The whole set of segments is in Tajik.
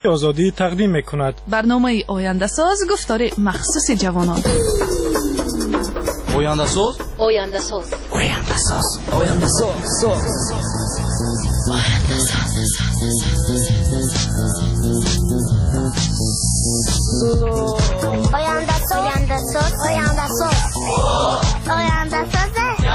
آزادی تقدیم میکند. برنامه آینده ساز گفتار مخصوص جوانان. آینده ساز، آینده ساز، آینده ساز، آینده ساز، آینده ساز، آینده ساز، آینده ساز، آینده ساز.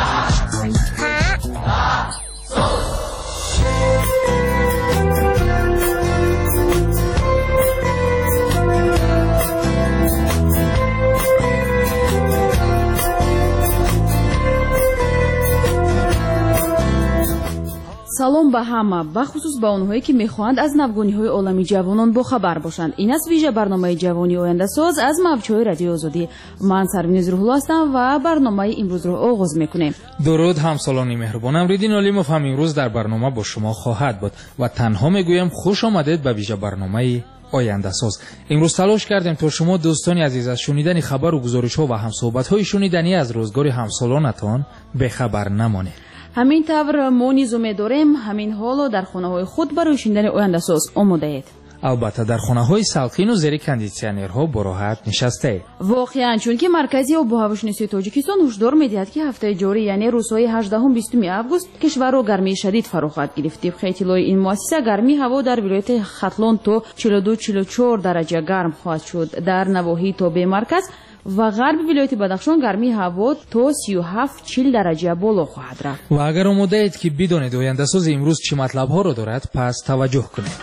салом ба ҳама, бахусус ба онҳое ки мехоҳанд аз навгониҳои олами ҷавонон бохабар бошанд. Ин аст вижа барномаи ҷавони ояндасоз аз мавҷҳои радиои Озодӣ. Ман Сарвиниз Рӯҳулло ҳастам ва барномаи имрӯзро оғоз мекунем. дуруд ҳамсолони меҳрубон, Амриддин Олимов ҳам имрӯз дар барнома бо шумо хоҳад буд ва танҳо мегӯям хуш омадед ба вижа барномаи ояндасоз. имрӯз талош кардем то шумо дӯстони азиз аз шунидани хабару гузоришҳо ва ҳамсӯҳбатҳои шуниданӣ аз рӯзгори ҳамсолонатон бехабар намонед. ҳамин тавр мо низ умед дорем ҳамин ҳоло дар хонаҳои худ барои шунидани ояндасоз омодаед. албатта дар хонаҳои салқину зери кондитсионерҳо бо роҳат нишастаед. воқеан чунки маркази обу ҳавошиносии тоҷикистон ҳушдор медиҳад ки ҳафтаи ҷорӣ яъне рӯзҳои 18-20 август кишварро гармии шадид фаро хоҳад гирифт. тибқи иттилои ин муассиса гармии ҳаво дар вилояти Хатлон то 42-44 дараҷа гарм хоҳад шуд. дар навоҳии тобе марказ ва ғарби вилояти Бадахшон гармии ҳаво то 37-40 дараҷа боло хоҳад рафт. ва агар омодаед ки бидонед ояндасози имрӯз чӣ матлабҳоро дорад, пас таваҷҷӯҳ кунед.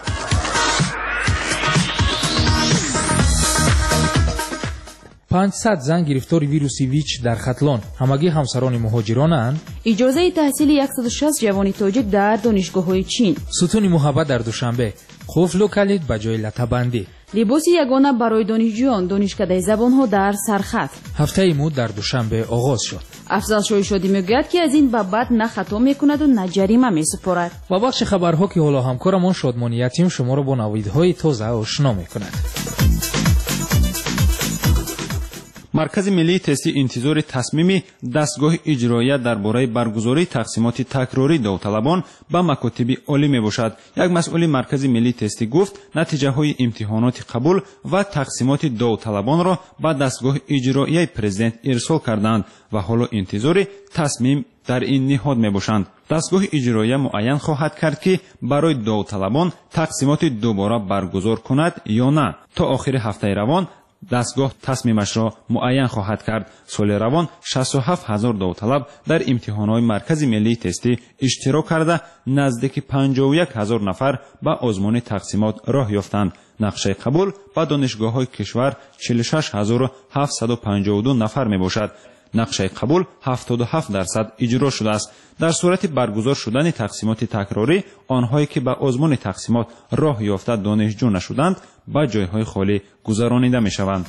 500 зан гирифтори вируси ВИЧ дар Хатлон, ҳамагӣ ҳамсарони муҳоҷиронанд. иҷозаи таҳсили 160 ҷавони тоҷик дар донишгоҳҳои Чин. сутуни муҳаббат дар Душанбе, қуфлу калид ба ҷои латабандӣ. либоси ягона барои донишҷӯён, донишкадаи забонҳо дар сархат. ҳафтаи муд дар Душанбе оғоз шуд. афзал шоҳишодӣ мегӯяд ки аз ин ба баъд на хато мекунаду на ҷарима месупорад. ва бахши хабарҳо ки ҳоло ҳамкорамон Шодмони Ятим шуморо бо навидҳои тоза ошно мекунад. маркази миллии тести интизори тасмими дастгоҳи иҷроия дар бораи баргузории тақсимоти такрории довталабон ба макотиби олӣ мебошад. як масъули маркази миллии тестӣ гуфт натиҷаҳои имтиҳоноти қабул ва тақсимоти довталабонро ба дастгоҳи иҷроияи президент ирсол карданд ва ҳоло интизори тасмим дар ин ниҳод мебошанд. дастгоҳи иҷроия муайян хоҳад кард ки барои довталабон тақсимоти дубора баргузор кунад ё на. то охири ҳафтаи равон дастгоҳ тасмимашро муайян хоҳад кард. соли равон 67 000 довталаб дар имтиҳонҳои маркази миллии тестӣ иштирок карда наздики 51 000 нафар ба озмуни тақсимот роҳ ёфтанд. нақшаи қабул ба донишгоҳҳои кишвар 46 752 нафар мебошад. нақшаи қабул 77% иҷро шудааст. дар сурати баргузор шудани тақсимоти такрорӣ, онҳое ки ба озмуни тақсимот роҳ ёфта донишҷӯ нашуданд, ба ҷойҳои холӣ гузаронида мешаванд.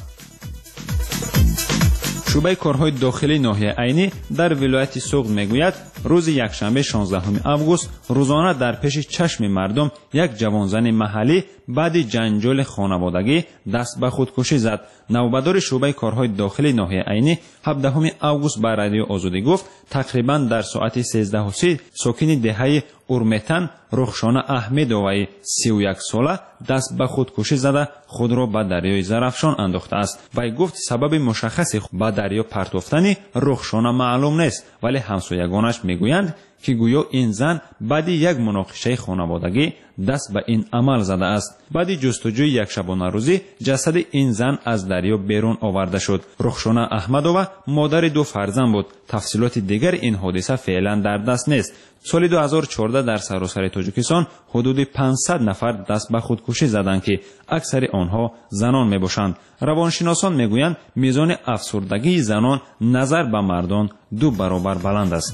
шӯъбаи корҳои дохилии ноҳияи Айнӣ дар вилояти Суғд мегӯяд, рӯзи якшанбе 16 август рӯзона дар пеши чашми мардум як ҷавонзани маҳаллӣ баъди ҷанҷоли хонаводагӣ даст ба худкушӣ зад. навбадори шӯъбаи корҳои дохилии ноҳияи Айнӣ 17 август ба радиои Озодӣ гуфт, тақрибан дар соати 13:30 сокини деҳаи Урметан Рухшона Аҳмедоваи 31 сола даст ба худкушӣ зада худро ба дарёи Зарафшон андохтааст. вай гуфт, сабаби мушаххаси ба дарё партофтани Рухшона маълум нест, вале ҳамсоягонаш мегӯянд ки гӯё ин зан баъди як муноқишаи хонаводагӣ даст ба ин амал задааст. баъди ҷустуҷӯи якшабонарӯзӣ ҷасади ин зан аз дарё берун оварда шуд. Рухшона Аҳмадова модари 2 фарзанд буд. тафсилоти дигари ин ҳодиса феълан дар даст нест. соли 2014 дар саросари Тоҷикистон ҳудуди 500 нафар даст ба худкушӣ заданд ки аксари онҳо занон мебошанд. равоншиносон мегӯянд, мизони афсурдагии занон назар ба мардон 2 баробар баланд аст.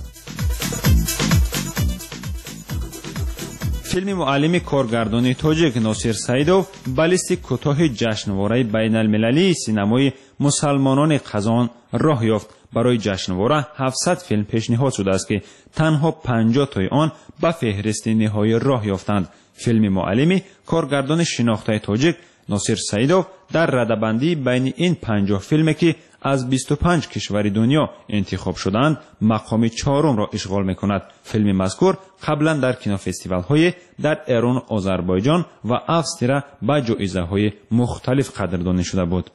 филми муаллими коргардони тоҷик Носир Саидов ба листи кӯтоҳи ҷашнвораи байналмилалии синамои мусалмонони Қазон роҳ ёфт. барои ҷашнвора 700 филм пешниҳод шудааст ки танҳо 50 тои он ба феҳристи ниҳоӣ роҳ ёфтанд. филми муаллими коргардони шинохтаи тоҷик Носир Саидов дар радабандии байни ин 50 филме ки از 25 کشور دنیا انتخاب شدند مقام 4 را اشغال می‌کند. فیلم مذکور قبلا در کینوفستیوال‌های در ایران، آذربایجان و австрия با جایزه‌های مختلف قدردانی شده بود.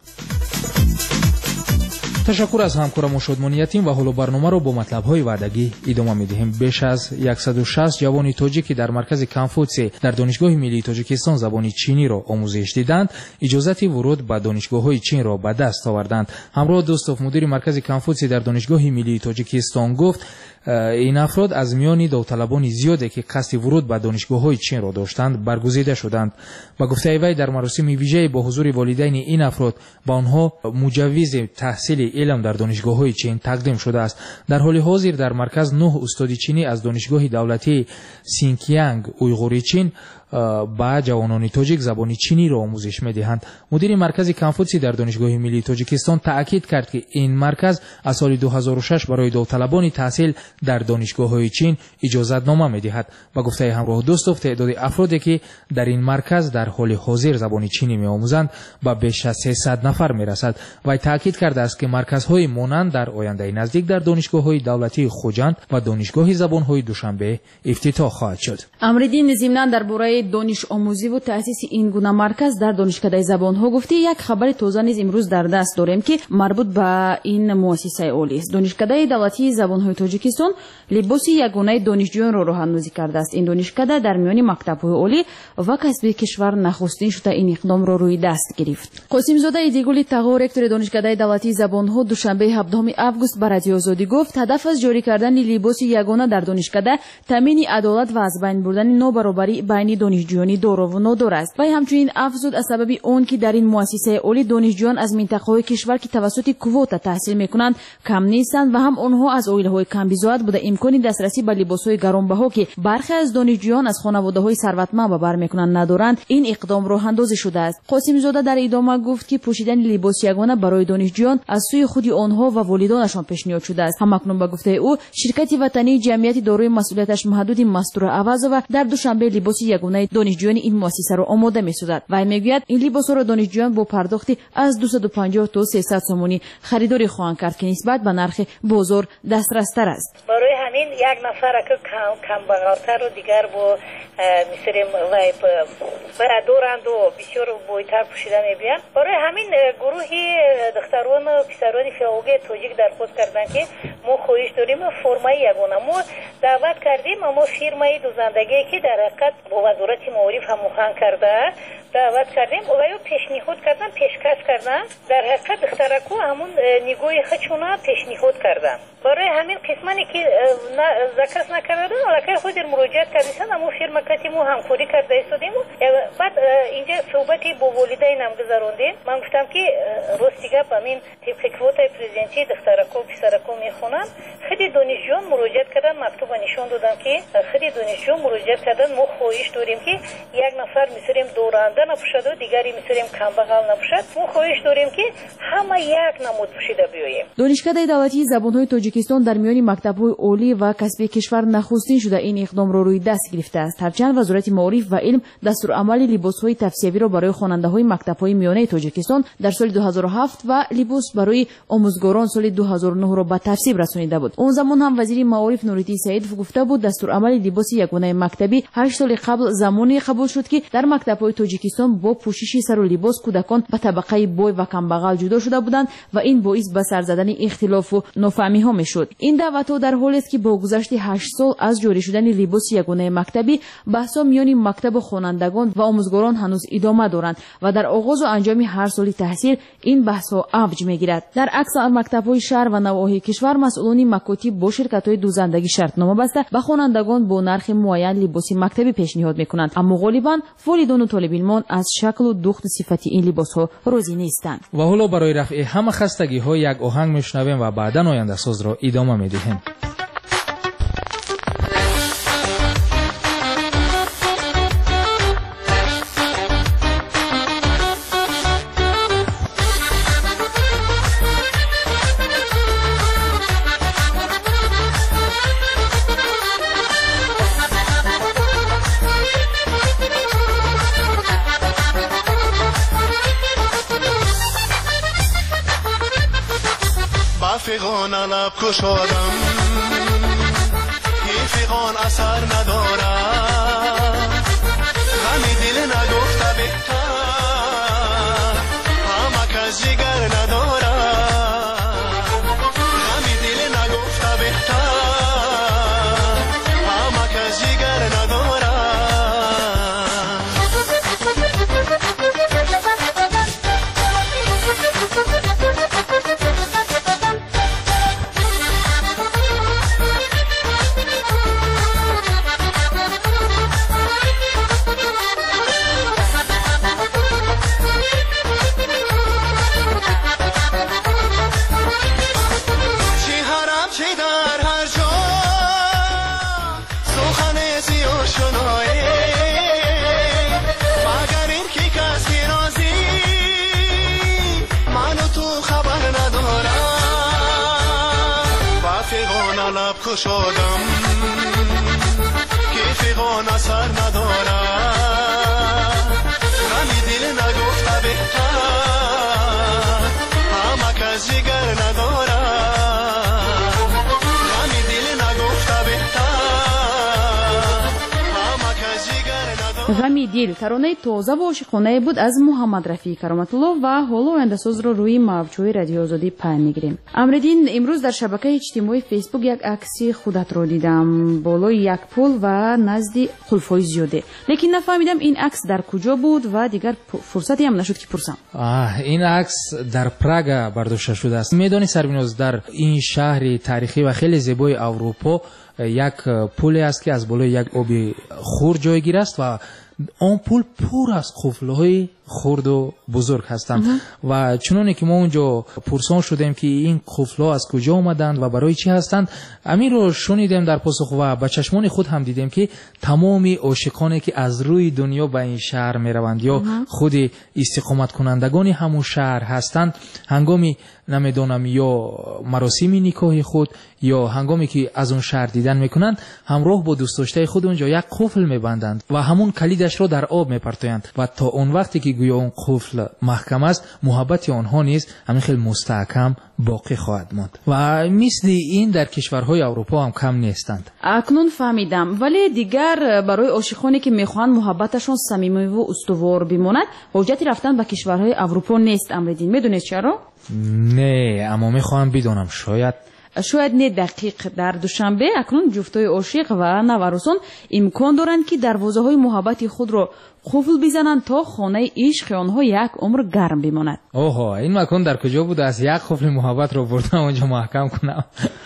تشکر از همکارم شادمانیتیم و حالا برنامه را با مطلب‌های وعدگی ادامه می‌دهیم. بیش از 160 جوان تاجیکی در مرکز کنفوتسی در دانشگاه ملی تاجیکستان زبان چینی را آموزش دیدند، اجازت ورود به دانشگاه‌های چین را به دست آوردند. همراه دوستوف مدیر مرکز کنفوتسی در دانشگاه ملی تاجیکستان گفت این افراد از میان داوطلبان زیادی که قصد ورود به دانشگاه‌های چین را داشتند برگزیده شدند. با گفته وی در مراسم ویژه با حضور والدین این افراد با آنها مجوز تحصیل علم در دانشگاه‌های چین تقدیم شده است. در حال حاضر در مرکز 9 استاد چینی از دانشگاه دولتی سینکیانگ اویغوری چین با جوانان تاجیک زبان چینی را آموزش می‌دهند. مدیر مرکز کنفوتسی در دانشگاه ملی تاجیکستان تأکید کرد که این مرکز از سال 2006 برای داوطلبان تحصیل در دانشگاه‌های چین اجازت نامه می‌دهد. با گفته همراه دوستوف تعداد افرادی که در این مرکز در حال حاضر زبان چینی می‌آموزند به بیش از 300 نفر می‌رسد. و تأکید کرده است که مرکزهای مانند در آینده نزدیک در دانشگاه‌های دولتی خوجند و دانشگاه زبان‌های دوشنبه افتتاح خواهد شد. امردین ضمناً درباره دانش آموزی و تأسیس این گونه مرکز در دانشکده زبان‌ها گفتی یک خبر تازه نیز امروز در دست داریم که مربوط به این مؤسسه عالی است. دانشکده دولتی زبان‌های تاجیکستان لباس یگانه دانشجویان را راه‌اندازی کرده است. این دانشکده در میان مکتب‌های عالی و کسبی کشور نخستین شده این اقدام را روی دست گرفت. قاسم زاده ایدیگولی تغا رکتور دانشکده دولتی زبان‌ها دوشنبه 17 آگوست به رادیو آزادی گفت هدف از جاری کردن لباس یگانه در دانشکده تامین عدالت و از بین بردن نابرابری بین دانشجویان دار و نادار است. و همچنین افزود از سبب اون که در این مؤسسه عالی دانشجویان از منطقه‌های کشور که توسط کوتا تحصیل می‌کنند کم نیستند و هم آنها از عائله‌های کم بزاعت بوده امکان دسترسی به لباس‌های گرانبها که برخی از دانشجویان از خانواده‌های ثروتمند به بر می‌کنند ندارند این اقدام راه اندازی شده است. قاسم زاده در ادامه گفت که پوشیدن لباس یگانه برای دانشجویان از سوی خود آنها و والدانشان پیشنهاد شده است. همکنون به گفته او شرکت وطنی جمعیت دارای مسئولیتش محدود مستور عوض در دوشنبه لباس یگانه دانشجویان این مؤسسه را آماده می‌سازد و میگوید این لباس‌ها را دانشجویان با پرداختی از 250 تا 300 سومونی خریداری خواهند کرد که نسبت به نرخ بازار دسترس‌تر است. برای همین یک نفر که کم بغلتر و دیگر با مثل وای برادرند و بسیار بویتر پوشیده می‌بینند. برای همین گروهی دختران و پسران فیاوگی تاجیک درخواست کردند که ما خواهش داریم فرمای یگانه ما دعوت کردیم اما فیرمای دوزندگی که در حقیقت با وزارت معارف هماهنگ کرده دعوت کردیم و یا پیشنهاد کردن پیشکش کردن در حقیقت دخترکو همون نگاه خودشونا پیشنهاد کردن. برای همین قسمانی که ذکر نکردن ولی خود مراجعه کردن اما فیرما کتی مو همکاری کرده ایستادیم و بعد اینجا صحبتی با والدین هم گذروندیم. من گفتم که راستیگه همین طبق کوتای پرزیدنتی دخترکو و پسرکو میخونن. خیلی دانشجویان مراجعه کردن مکتوب نشون دادن که خیلی دانشجو مراجعه کردن ما خواهش داریم که یک نفر مثلیم دورنده نپوشد و دیگری مثلیم کمبغل نپوشد. ما خواهش داریم که همه یک نمود پوشیده بیاییم. دانشکده دولتی زبان‌های تاجیکستان در میان مکتب‌های عالی و کسبی کشور نخستین شده این اقدام را روی دست گرفته است. هرچند وزارت معارف و علم دستورالعمل لباس‌های تفسیری را برای خواننده‌های مکتب‌های میانه تاجیکستان در سال 2007 و لباس برای آموزگاران سال 2009 را به تصویب رسانیده بود. اون زمان هم وزیر معارف نوریتی سعید گفته بود دستورالعمل لباس یگانه مکتبی 8 سال قبل زمانی قبول شد که در مکتب‌های تاجیکستان با پوشش سر و لباس کودکان به طبقه بوی و کمبغل جدا شده بودند و این باعث به سر زدن اختلاف و نافهمی‌ها میشد. این دعوت‌ها در حالی است که با گذشت 8 سال از جاری شدن لباس یگانه مکتبی بحث‌ها میان مکتب خوانندگان و آموزگاران هنوز ادامه دارند و در آغاز و انجام هر سال تحصیل این بحث‌ها اوج می‌گیرد. در اکثر مکتب‌های شهر و نواحی کشور مسئولان مکاتب با شرکت‌های دوزندگی شرطنامه بسته به خوانندگان با نرخ معین لباس مکتبی پیشنهاد می‌کنند، اما غالباً والدین و طالب علمان از شکل و دخت صفتی این لباس‌ها راضی نیستند. و حالا برای رفع همه خستگی‌ها یک آهنگ میشنویم و بعداً آینده ساز را ادامه می‌دهیم. فیغان لب کشادم این فیغان اثر ندارد غمی دل نگفته بهتر همه کس جگر ندارد غمی دل نگفته بهتر همه کس جگر ندارد کشادم که فیغان اثر ندارد غمی دل نگفته بهتر همه کس جگر ندارد غمی دل نگفته بهتر همه کس جگر ندارد. غمی دل таронаи тоза ва ошиқонае буд аз муҳаммад рафии кароматуллоҳ ва ҳоло ояндасозро рӯи мавҷҳои радиои озодӣ паём мегирем. Амриддин, имрӯз дар шабакаи иҷтимоии фейсбук як акси худатро дидам болои як пул ва назди қулфҳои зиёде, лекин нафаҳмидам ин акс дар куҷо буд ва дигар фурсатиам нашуд ки пурсам. ин акс дар Прага бардошта шудааст. Медонӣ Сарвиноз, дар ин шаҳри таърихӣ ва хеле зебои Аврупо як пуле аст ки аз болои як оби хурд ҷойгир аст ва он пул пур аз қуфлҳои хурду бузург ҳастанд ва чуноне ки мо унҷо пурсон шудем ки ин қуфлҳо аз куҷо омаданд ва барои чӣ ҳастанд, аминро шунидем дар посух ва ба чашмони худ ҳам дидем ки тамоми ошиқоне ки аз рӯи дунё ба ин шаҳр мераванд ё худи истиқоматкунандагони ҳамун шаҳр ҳастанд, ҳангоми намедонам ё маросими никоҳи худ ё ҳангоме ки аз он шаҳр дидан мекунанд, ҳамроҳ бо дӯстдоштаи худ унҷо як қуфл мебанданд ва ҳамун калидашро дар об мепартоянд ва то он вақте ки гӯё он қуфл маҳкам аст, муҳаббати онҳо низ ҳамин хел мустаҳкам боқӣ хоҳад монд ва мисли ин дар кишварҳои Аврупо ҳам кам нестанд. акнун фаҳмидам, вале дигар барои ошиқоне ки мехоҳанд муҳаббаташон самимиву устувор бимонад, ҳоҷати рафтан ба кишварҳои Аврупо нест. Амриддин, медонед чаро? Не, аммо мехоҳам бидонам, шояд не дақиқ. Дар душанбе акнун ҷуфтҳои ошиқ ва наварусон имкон доранд ки дарвозаҳои муҳаббати худро қуфл бизананд то хонаи ишқи онҳо як умр гарм бимонад. Оҳо, ин макон дар куҷо буд аз як қуфли муҳаббатро бурдам онҷо маҳкам кунам?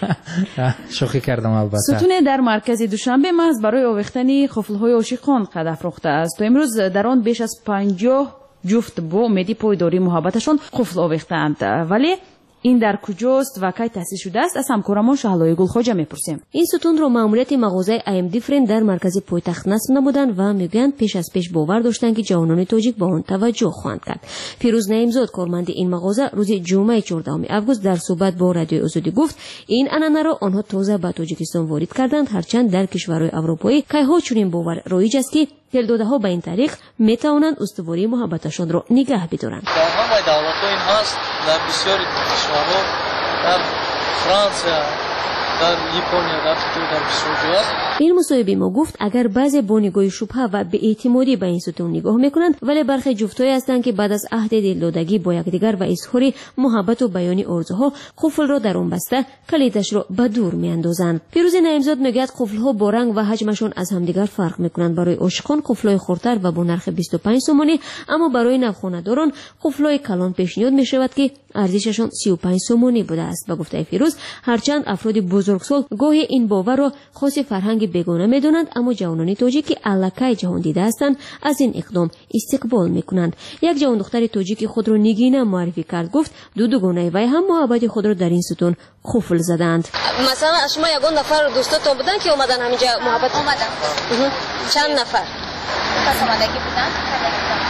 шӯхӣ кардам албатта. сутуне дар маркази душанбе маҳз барои овехтани қуфлҳои ошиқон қад афрохтааст. То имрӯз дар он беш аз 50 ҷуфт бо умеди пойдории муҳаббаташон қуфл овехтаанд. Вале ин дар куҷост ва кай таъсис шудааст? Аз ҳамкорамон Шаҳлои Гулхоҷа мепурсем. ин сутунро маъмурияти мағозаи IM Different дар маркази пойтахт насб намуданд ва мегӯянд пеш аз пеш бовар доштанд ки ҷавонони тоҷик ба он таваҷҷӯҳ хоҳанд кард. Фирӯз Наимзод, корманди ин мағоза, рӯзи ҷумъаи 14 август дар суҳбат бо Радиои Озодӣ гуфт, ин анъанаро онҳо тоза ба Тоҷикистон ворид карданд, ҳарчанд дар кишварҳои аврупоӣ кайҳо чунин бовар роиҷ аст ки телдодаҳо ба ин тариқ метавонанд устувории муҳаббаташонро нигаҳ бидоранд. дар ҳамаи давлатҳо ин ҳаст, дар бисёри кишварҳо, дар Франсия, дар Япония, дар Хитой, дар бисёр ҷо аст. ин мусоҳибе мо гуфт, агар баъзе бо нигоҳи шубҳа ва беэътимодӣ ба ин сутун нигоҳ мекунанд, вале бархе ҷуфтҳое ҳастанд ки баъд аз аҳди дилдодагӣ бо якдигар ва изҳори муҳаббату баёни орзуҳо қуфлро дар он баста калидашро ба дур меандозанд. Фирӯзи Наимзод мегӯяд, қуфлҳо бо ранг ва ҳаҷмашон аз ҳамдигар фарқ мекунанд. Барои ошиқон қуфлҳои хурдтар ва бо нархи 25 сомонӣ, аммо барои навхонадорон қуфлҳои калон пешниҳод мешавад ки арзишашон 35 сомонӣ будааст. Ба гуфтаи Фирӯз, ҳарчанд афроди бузургсол гоҳе ин боварро хоси фарҳанги бегона медонанд, аммо ҷавонони тоҷик ки аллакай ҷаҳондида ҳастанд, аз ин иқдом истиқбол мекунанд. Як ҷавондухтари тоҷики худро Нигина муаррифӣ кард, гуфт ду дугонаи вай ҳам муҳаббати худро дар ин сутун қуфл заданд. масалан шумо ягон нафар дӯстотон буданд ки омадан ҳаминҷа муҳаббат омадан? Чанд нафар? Пас омадагӣ буданд?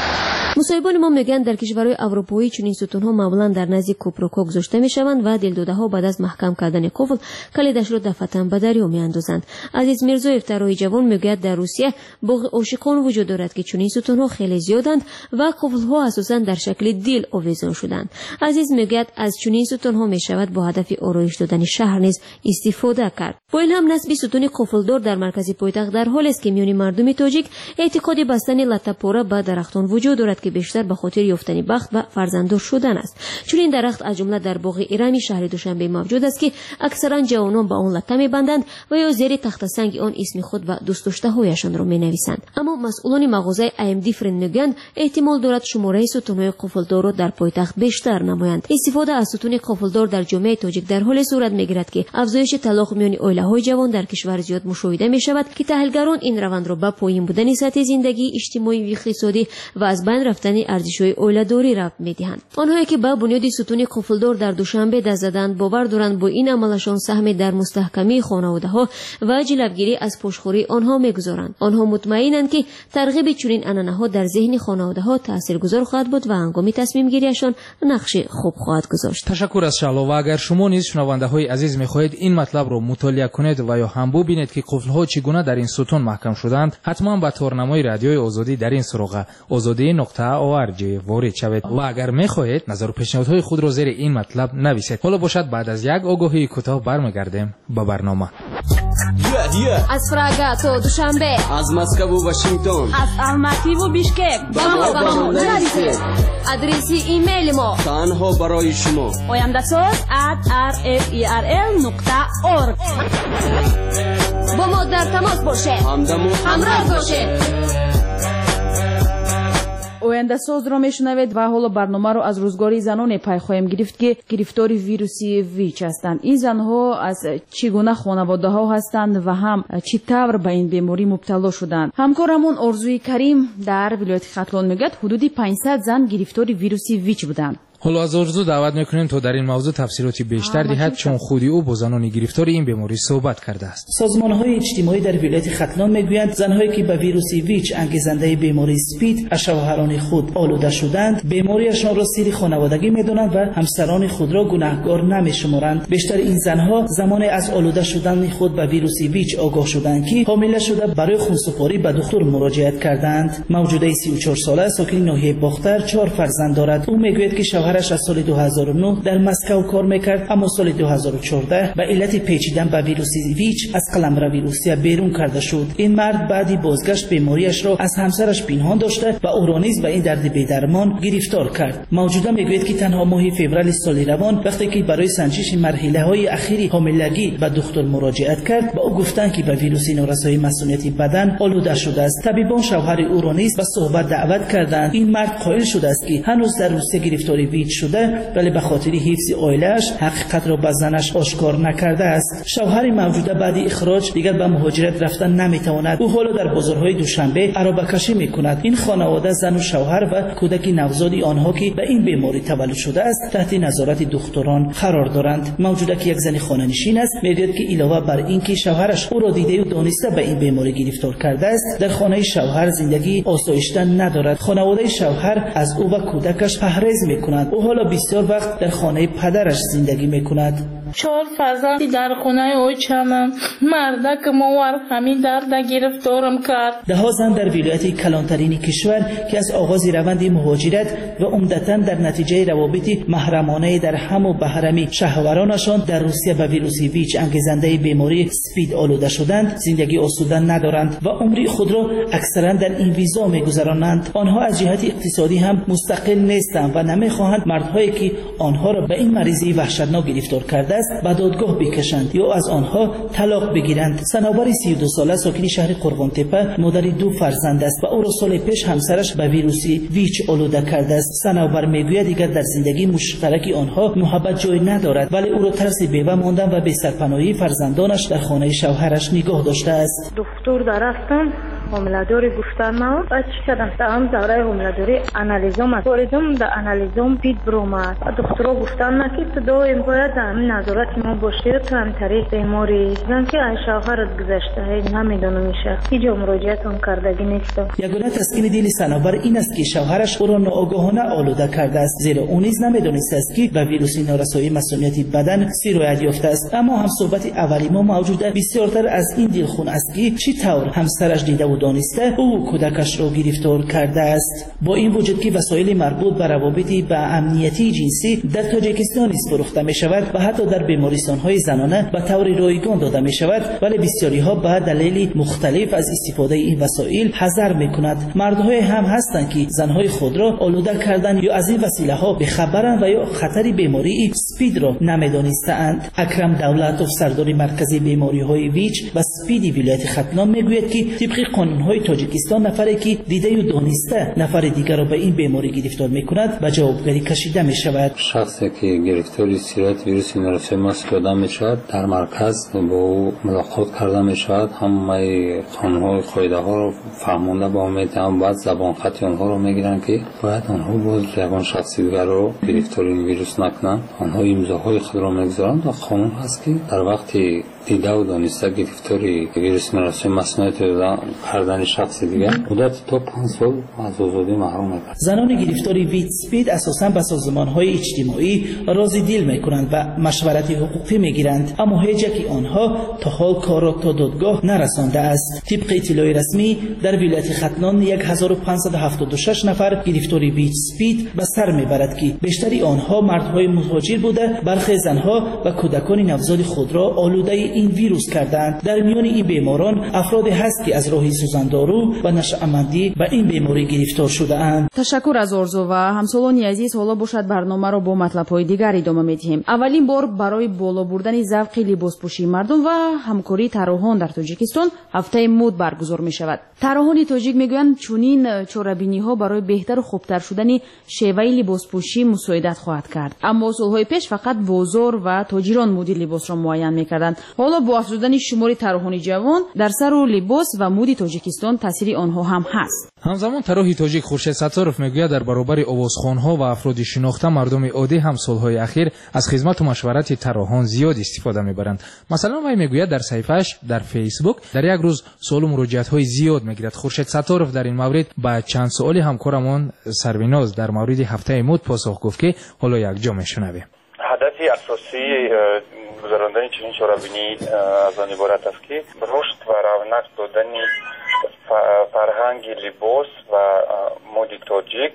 مصاحبان ما میگن در کشورهای اروپایی چنین ستونها معمولا در نزد کوپروکا گذاشته میشوند و دلداده‌ها بعد از محکم کردن قفل کلیدش را دفعتاً به دریا میاندازند. عزیز میرزا افترایی جوان میگوید در روسیه باغ عاشقان وجود دارد که چنین ستونها خیلی زیادند و قفل‌ها اساساً در شکل دیل آویزان شدند. عزیز میگوید از چنین ستونها میشود با هدف آرایش دادن شهر نیز استفاده کرد. با این هم نصب ستون قفلدار در مرکز پایتخت در حالی است که میان مردم تاجیک اعتقاد بستن لطه‌پاره به درختان وجود دارد که بیشتر به خاطر یافتن بخت و فرزنددار شدن است. چون این درخت از جمله در باغ ایرانی شهر دوشنبه موجود است که اکثرا جوانان به آن لطه می‌بندند و یا زیر تخت سنگ آن اسم خود و دوست داشته‌هایشان را می‌نویسند. اما مسئولان مغازه ام دی فرنگن احتمال دارد شماره ستون‌های قفلدار را در پایتخت بیشتر نمایند. استفاده از ستون قفلدار در جامعه تاجیک در حال صورت می‌گیرد که افزایش طلاق میان عائله‌های جوان در کشور زیاد مشاهده می‌شود که تحلیلگران این روند را به پایین بودن سطح زندگی اجتماعی و اقتصادی و از بین رفتن ارزش‌های عائله‌داری ربط می‌دهند. آنهایی که با بنیاد ستون قفلدار در دوشنبه دست زدند باور دارند با این عملشان سهم در مستحکمی خانواده‌ها و جلوگیری از پشتخوری آنها می‌گذارند. آنها مطمئنند که ترغیب چنین عنعنه‌ها در ذهن خانواده‌ها تاثیرگذار خواهد بود و هنگام تصمیم گیریشان نقش خوب خواهد گذاشت. تشکر از شعلا. و اگر شما نیز شنونده‌های عزیز می‌خواهید این مطلب را مطالعه کنید و یا هم ببینید که قفل‌ها چگونه در این ستون محکم شدند، حتما به تورنمای رادیوی آزادی در این سراغ azadi.org وارد شوید و اگر می‌خواهید نظر و پیشنهادهای خود را زیر این مطلب نویسید. حالا باشد بعد از یک آگاهی کوتاه برمیگردیم به برنامه. از پراگ تا دوشنبه، از مسکو و واشنگتن، از الماتی و بیشکک با ما نرسید. آدرس ایمیل ما تنها برای شما oyandasos@rferl.org. با ما در تماس باشید، همراه باشید. oyandasоз ро мешунавед ва ҳоло барномаро аз рӯзгори заноне пай хоҳем гирифт ки гирифтори вируси ВИЧ ҳастанд. ин занҳо аз чӣ гуна хонаводаҳо ҳастанд ва ҳам чӣ тавр ба ин беморӣ мубтало шуданд. ҳамкорамон Орзуи Карим дар вилояти Хатлон мегӯяд ҳудуди 500 зан гирифтори вируси ВИЧ буданд. حالا از آرزو دعوت میکنیم تا در این موضوع تفصیلاتی بیشتر دهد چون خودی او با زنان گرفتار این بیماری صحبت کرده است. سازمان‌های اجتماعی در ولایت ختلان میگویند زنهایی که به ویروس ویچ انگیزنده بیماری اسپید از شوهران خود آلوده شدند بیماریشان را سیر خانوادگی میدانند و همسران خود را گناهکار نمیشمارند. بیشتر این زنها زمانی از آلوده شدن خود به ویروس ویچ آگاه شدند که حامله شده برای خونسپاری به دکتر مراجعت کردند. موجوده 34 ساله ساکن ناحیه باختر 4 فرزند دارد. او میگوید که شوهرش از سال 2009 در مسکو کار میکرد اما سال 2014 به علت پیچیدن به ویروس ویچ از قلمرو روسیه بیرون کرده شد. این مرد بعدی بازگشت بیماریش را از همسرش پنهان داشته و او را نیز به این درد بی‌درمان گرفتار کرد. موجوده میگوید که تنها ماه فوریه سال روان وقتی که برای سنجش مرحله‌های اخیری حاملگی به دکتر مراجعت کرد با او گفتند که به ویروس نارسایی مسئولیت بدن آلوده شده است. طبیبان شوهر او را نیز به صحبت دعوت کردند. این مرد قائل شده است که هنوز در روسیه گرفتاری ویچ شده ولی به خاطر حفظ عائله‌اش حقیقت را به زنش آشکار نکرده است. شوهر موجوده بعد اخراج دیگر به مهاجرت رفتن نمیتواند. او حالا در بازارهای دوشنبه عربکشی میکند. این خانواده زن و شوهر و کودک نوزاد آنها که به این بیماری تولد شده است تحت نظارت دکتران قرار دارند. موجوده که یک زن خانه‌نشین است میگوید که علاوه بر اینکه شوهرش او را دیده و دانسته به این بیماری گرفتار کرده است در خانه شوهر زندگی آسایشته ندارد. خانواده شوهر از او و کودکش پرهیز میکنند. او حالا بسیار وقت در خانه پدرش زندگی میکند. 4 فرزندی در خانه اوچمم مردک موار همین درد گرفتارم کرد. 10 زن در ولایت کلانترین کشور که از آغاز روند مهاجرت و عمدتاً در نتیجه روابط محرمانه در هم و بهرمی شهروانشان در روسیه به ویروس ویچ انگیزنده بیماری اسپید آلوده شدند زندگی آسوده ندارند و عمر خود را اکثرا در این ویزا میگذرانند. آنها از جهت اقتصادی هم مستقل نیستند و نمیخواهند مردهایی که آنها را به این مریضی وحشتناک گرفتار کرده به دادگاه بکشند یا از آنها طلاق بگیرند. صنوبر 32 ساله ساکن شهر قربان تپه مادر 2 فرزند است و او را سال پیش همسرش به ویروس ویچ آلوده کرده است. صنوبر میگوید دیگر در زندگی مشترک آنها محبت جای ندارد ولی او را ترس بیوه ماندن و بی سرپناهی فرزندانش در خانه شوهرش نگاه داشته است. دکتر رفتم حامله‌داری گفتن ما بعد چی کردم تمام دوره حامله‌داری آنالیزم واردم در آنالیزم پید برومد دکترها گفتن نه که تو دائم باید همین نظارت ما باشه تو هم طریق بیماری زن که شوهرت گذشته نمیدونم میشه هیچ مراجعت هم کردگی نیست. یگانه تسکین دل صنوبر این است که شوهرش او را ناآگاهانه آلوده کرده است زیرا او نیز نمیدونسته است که به ویروس نارسایی مسمومیت بدن سیرایت یافته است. اما هم صحبت اولی ما موجوده بسیارتر از این دلخون است که چی طور همسرش دیده و دانسته او کودکش را گرفتار کرده است. با این وجود که وسایل مربوط به روابط با امنیتی جنسی در تاجیکستان فروخته می شود و حتی در بیمارستان‌های زنانه به طور رایگان داده می شود، ولی بسیاری ها به دلایل مختلف از استفاده این وسایل حذر می کند. مردهای هم هستند که زنهای خود را آلوده کردن یا از این وسیله ها بخبرند و یا خطر بیماری اسپید را نمیدانستند. اکرم دولتوف سردار مرکزی بیماری های ویچ و اسپید ولایت ختلان میگوید که طبق قانون های تاجیکستان نفری که دیده و دانسته نفر دیگر را به این بیماری گرفتار می کند به جوابگری کشیده می شود. شخصی که گرفتاری سیرایت ویروس نارسایی مسمومیت می شود در مرکز با او ملاقات کرده می شود. همه قانون‌های قاعده ها را فهمانده با امید هم بعد زبان خطی آنها را میگیرند که باید آنها باز یگان شخصی دیگر را گرفتاری این ویروس نکنند. آنها امضاهای خود را میگذارند و قانون هست که در وقتی دیده و دانسته گرفتاری ویروس نارسایی مسمومیت کردن شخص دیگر مدت تا 5 سال از آزادی محروم می‌گردند. زنان گرفتاری ویت اسپید اساساً به سازمان‌های اجتماعی راضی دل می‌کنند و مشورت حقوقی می‌گیرند، اما هیچ یک آنها تا حال کار را تا دادگاه نرسانده است. طبق اطلاع رسمی در ولایت ختلان 1576 نفر گرفتاری ویت اسپید به سر می‌برد که بیشتری آنها مردهای مهاجر بوده. برخی زنها و کودکان نوزاد خود را آلوده این ویروس کردند. در میان این بیماران افرادی هست که از راه سوزاندارو و نشأه‌مندی به این بیماری گرفتار شده اند. تشکر از آرزو و همسالانی عزیز. حالا باشد برنامه را با مطلب‌های دیگر ادامه می‌دهیم. اولین بار برای بالا بردن ذوق لباسپوشی مردم و همکاری طراحان در تاجیکستان هفته مد برگزار می‌شود. طراحان تاجیک می‌گویند چنین چاره‌بینی‌ها برای بهتر و خوبتر شدن شیوه لباسپوشی مساعدت خواهد کرد. اما سال‌های پیش فقط بازار و تاجران مد لباس را معین می‌کردند. حالا با افزودن شمار طراحان جوان در سر و لباس و مد تاجیکستان تاثیر آنها هم هست. همزمان طراح تاجیک خورشید ستارов میگوید در برابر آوازخوان‌ها و افراد شناخته مردم عادی هم سال‌های اخیر از خدمت و مشورت طراحان زیاد استفاده می‌برند. مثلا وی میگوید در صفحه‌اش در فیسبوک در یک روز سوال و مراجعت‌های زیاد می‌گیرد. خورشید ستارов در این مورد با چند سوالی همکارمان سرویناز در مورد هفته مد پاسخ گفت که حالا یک جا میشنویم. هدف اساسی گذراندن چنین چاره‌بینی از آن عبارت است که رشد و رونق دادن فرهنگ لباس و مد تاجیک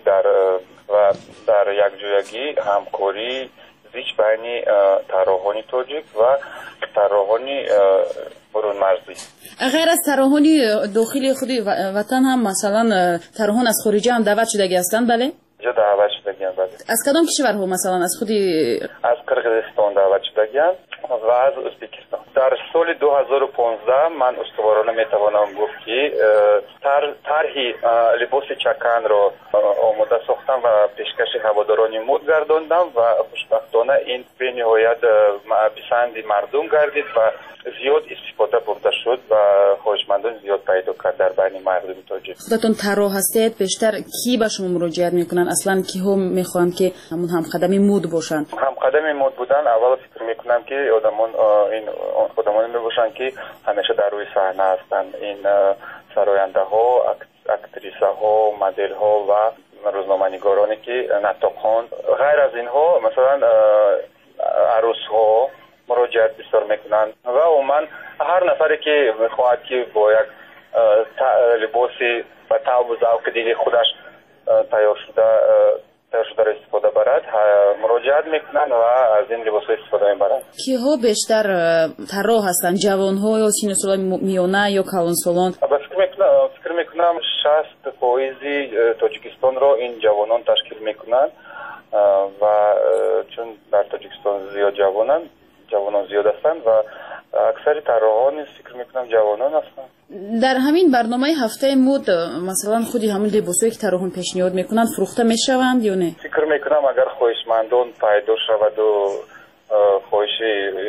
در یکجایگی همکاری زیچ بین طراحان تاجیک و طراحان برون مرزی. غیر از طراحان داخلی خود وطن هم مثلا طراحان از خارج هم دعوت شدگی هستند؟ بله جا دعوت شدگی هستند. بله. از کدام کشورها مثلا از خود از قرقیزستان دعوت شدگی هستند و از ازبکستان. در سال 2015 من استوارانه میتوانم گفت که طرحی لباس چکن را آماده ساختم و پیشکش هواداران مد گرداندم و خوشبختانه این به نهایت پسند مردم گردید و زیاد استفاده برده شد و خواهشمندان زیاد پیدا کرد در بین مردم تاجیک. خودتون طراح هستید، بیشتر کی به شما مراجعت میکنن؟ اصلا کی هم میخوان که همون همقدم مد باشن؟ همقدم مد بودن اول فکر میکنم که آدمان میباشن که همیشه در روی صحنه هستن. این سراینده ها، اکتریسه ها، مدل ها و روزنامه‌نگارانی که نطاقان. غیر از اینها مثلا عروس ها مراجعت بسیار میکنند و عموما هر نفری که میخواهد که با یک لباسی و طعم و ذوق دیگه خودش تیار شده را استفاده برد مراجعت میکنند و از این لباس استفاده میبرند. کیها بیشتر طراح هستند؟ جوان ها یا سن سال میانه یا کلان سالان؟ فکر میکنم 60% تاجیکستان را این جوانان تشکیل میکنند و چون در تاجیکستان زیاد جوانان زیاد هستند و اکثر طراحان فکر میکنم جوانان هستند. در همین برنامه هفته مد مثلا خودی همون لباسایی که طراحان پیشنهاد میکنند فروخته میشوند یا نه؟ فکر میکنم اگر خواهشمندان پیدا شود و خواهش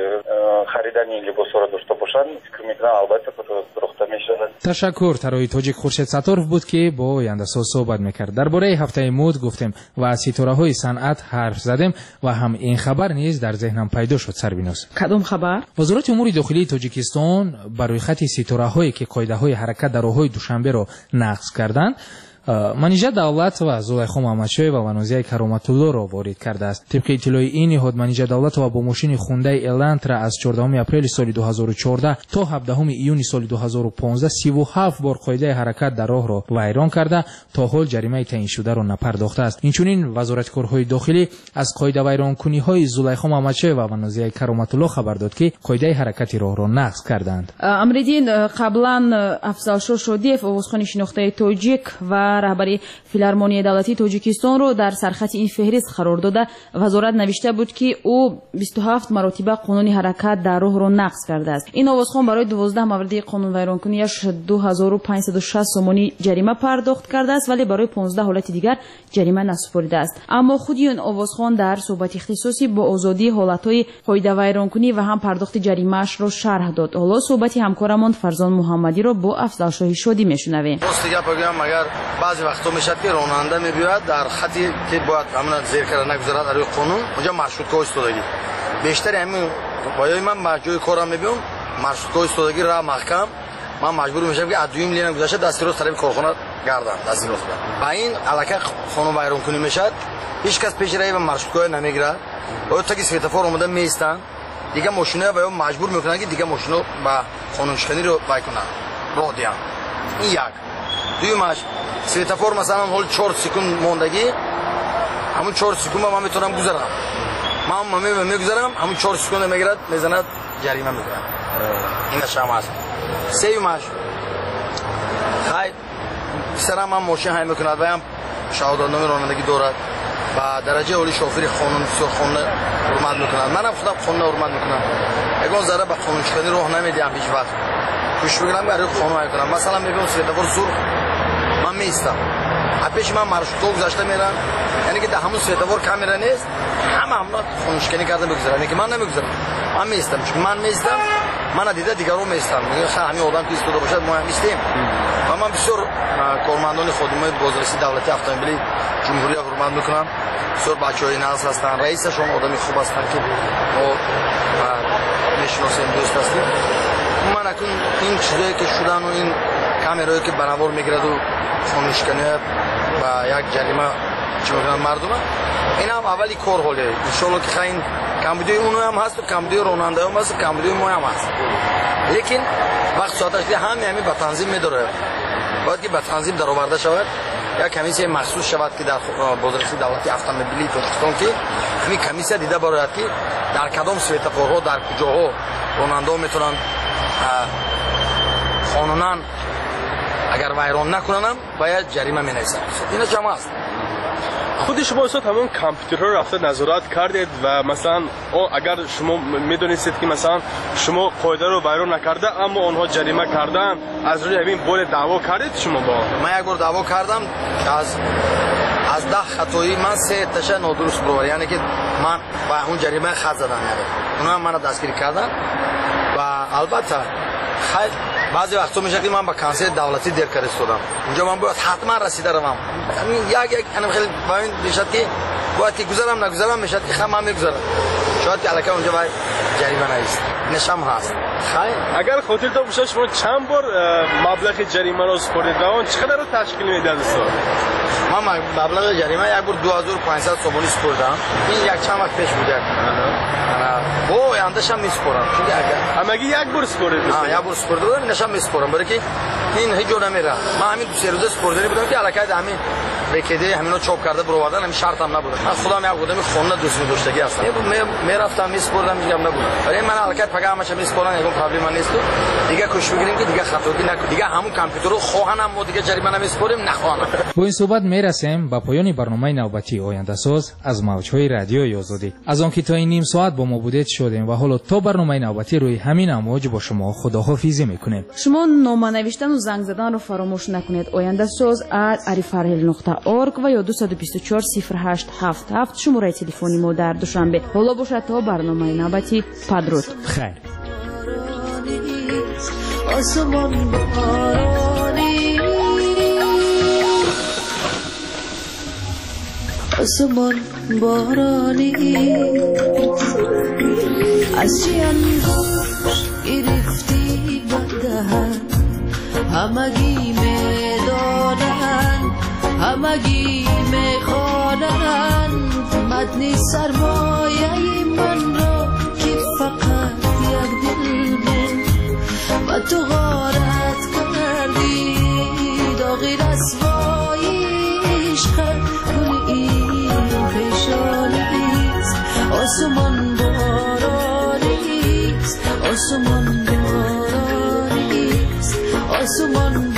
خریدن این لباس‌ها را داشته باشند فکر می‌کنم البته فروخته می‌شود. تشکر. طراحی تاجیک خورشید ستارов بود که با آینده‌ساز صحبت می‌کرد. درباره هفته مد گفتیم و از ستاره‌های صنعت حرف زدیم و هم این خبر نیز در ذهنم پیدا شد. سربیناس کدام خبر؟ وزارت امور داخلی تاجیکستان برای خط ستاره‌هایی که قاعده‌های حرکت در راه‌های دوشنبه را نقض کردند منیژه دولت و زلیخا محمدشایeva و نازیه کرامت‌الله را وارد کرده است. طبق اطلاع این نهاد منیژه دولت و با ماشین خونده الانترا از 14 اپریل سال 2014 تا 17 ایون سال 2015 37 بار قاعده حرکت در راه را ویران کرده تا حال جریمه تعیین شده را نپرداخته است. اینچنین وزارت کارهای داخلی از قاعده ویرانکنی‌های زلیخا محمدشایeva و نازیه کرامت‌الله خبر داد که قاعده حرکت راه را نقض کردند. امریدین قبلا افضل شادیف عضوخوان شناخته تاجیک و رهبری فیلارمونی دولتی تاجیکستان رو در سرخط این فهرست قرار داده. وزارت نوشته بود که او 27 مرتبه قانون حرکت در راه رو نقض کرده است. این آوازخوان برای 12 مورد قانون ویرانکنیش 2560 سومانی جریمه پرداخت کرده است ولی برای 15 حالت دیگر جریمه نسپرده است. اما خود این آوازخوان در صحبت اختصاصی با آزادی حالت‌های قاعده ویرانکنی و هم پرداخت جریمه‌اش را شرح داد. حالا صحبت همکارمان فرزان محمدی را با افضل شاهی شادی میشنویم. بعضی وقتا میشد که راننده میبیاد در خطی که باید همون زیر کرده نگذارد روی قانون اونجا مشروطه ایستادگی بیشتر همین باید من جای کارم میبینم مشروطه ایستادگی را محکم من مجبور میشم که ادویم لینم گذاشته دستی روز طرف کارخانه گردم دستی روز با این علاقه خانم ویران کنی میشد هیچ کس پیش روی مشروطه نمیگیره باید تا که سویتافور اومده میستن دیگه ماشینا باید مجبور میکنن که دیگه ماشینو با قانون شکنی رو بکنن راه دیان این یک دویمش سویتافور مثلا حال 4 سکند موندگی همون 4 سکند من میتونم گذرم من میگذرم همون 4 سکند میگیرد میزند جریمه میکنم این شما است سومش خیر سرم من ماشین های میکند و هم شهادتنامه رانندگی دارد و درجه اولی شوفر قانون بسیار خونه حرمت میکند منم خودم خونه حرمت میکنم اگه ذره به قانون شکنی راه نمیدیم هیچ وقت گوش بگیرم برای قانون میکنم مثلا میگم سویتافور زور من میستم پیش من مارشرو گذاشته میرم یعنی که در همون سویتافور کامera نیست همه خونشکنی کردن بگذارن یعنی که من نمیگذارم من میستم چون من میستم من دیده دیگران میستم میگه همین آدم که ایستاده باشد ما هم میستیم و من بسیار کارمندان خدمات بازرسی دولتی اتومبیلی جمهوری حرمت میکنم بسیار بچهای ناز هستن رئیسشون آدمی خوب هستن که ما میشناسیم دوست هستیم من اکنون این چیزایی که شدن و این کامرایی که بنوار میگیرد و خونشکنی و یک جریمه چی میگن مردم این هم اولی کار حاله انشالله که خیلی کمبودی اونو هم هست و کمبودی راننده هم هست و کمبودی ما هم هست لیکن وقت ساعتش همین به تنظیم میداره باید که به تنظیم در آورده شود یا کمیسیه مخصوص شود که در بازرسی دولتی اتومبیلی تاجیکستان که همین کمیسیه دیده باید که در کدام سویتافورها در کجاها راننده میتونن قانونا اگر ویران نکننم باید جریمه مینویسن اینا جمع است خود شما استاد همون کامپیوتر رفته نظارت کردید و مثلا اگر شما میدونید که مثلا شما قاعده رو ویران نکرده اما اونها جریمه کردن از روی همین بول دعوا کردید شما با من یک بار دعوا کردم از 10 خطایی من 3 تاش نادرست بروار یعنی که من با اون جریمه خط زدم یعنی اونها منو دستگیر کردن و البته خیلی بعضی وقتا میشه که من با کانسل دولتی دیر فرستادم اونجا من باید حتما رسیده روم یک انا خیلی با این میشد که باید که گذرم نگذرم میشد که خب من میگذرم شاید که الکی اونجا باید جریمه نیست نشم هست خیلی اگر خاطرتون باشه شما چند بار مبلغ جریمه رو سپردید و اون چقدر رو تشکیل میده استاد من مبلغ جریمه یک بار 2500 سومانی سپردم این یک چند وقت پیش بوده او یاندش هم میسپرم چون اگر همگی یک بار سپردید یک بار سپردم نشم میسپرم برای که این هیچ جور نمیره من همین 2 روزه سپردنی بودم که الکی همین بکیده همینا چوب کرده برو آوردن همین شرط هم نبود من خودم یک آدم خونه دوست داشتگی هستم میرفتم میسپردم میگم نبود ولی من الکی پیغامش میسپردم یکم قبلی من نیست دیگه کوشش بگیریم که دیگه خطاگی نکنیم دیگه همون کامپیوتر رو خواهنم ما دیگه جریمه نمیسپریم نخواهنم با این صحبت میرسیم به پایان برنامه نوبتی آینده ساز از موجهای رادیوی آزادی از آن که تا این نیم ساعت با ما بودید شدیم و حالا تا برنامه نوبتی روی همین امواج با شما خداحافظی میکنیم شما نامه نوشتن و زنگ زدن رو فراموش نکنید آینده ساز @arifarhel.org 224.org و یا 224 0877 شماره تلفنی ما در دوشنبه. حالا باشد تا برنامه نوبتی پدرود. خیر. آسمان بارانی، آسمان بارانی، از چی انگوش گرفتی بدهن، همگی میدانن، همگی میخوانن مدنی سرمایه من را که فقط یک دل بود و تو غارت کردی داغی رسوایی عشق گل این پیشانیست، آسمان بارانیست، آسمان بارانیست، آسمان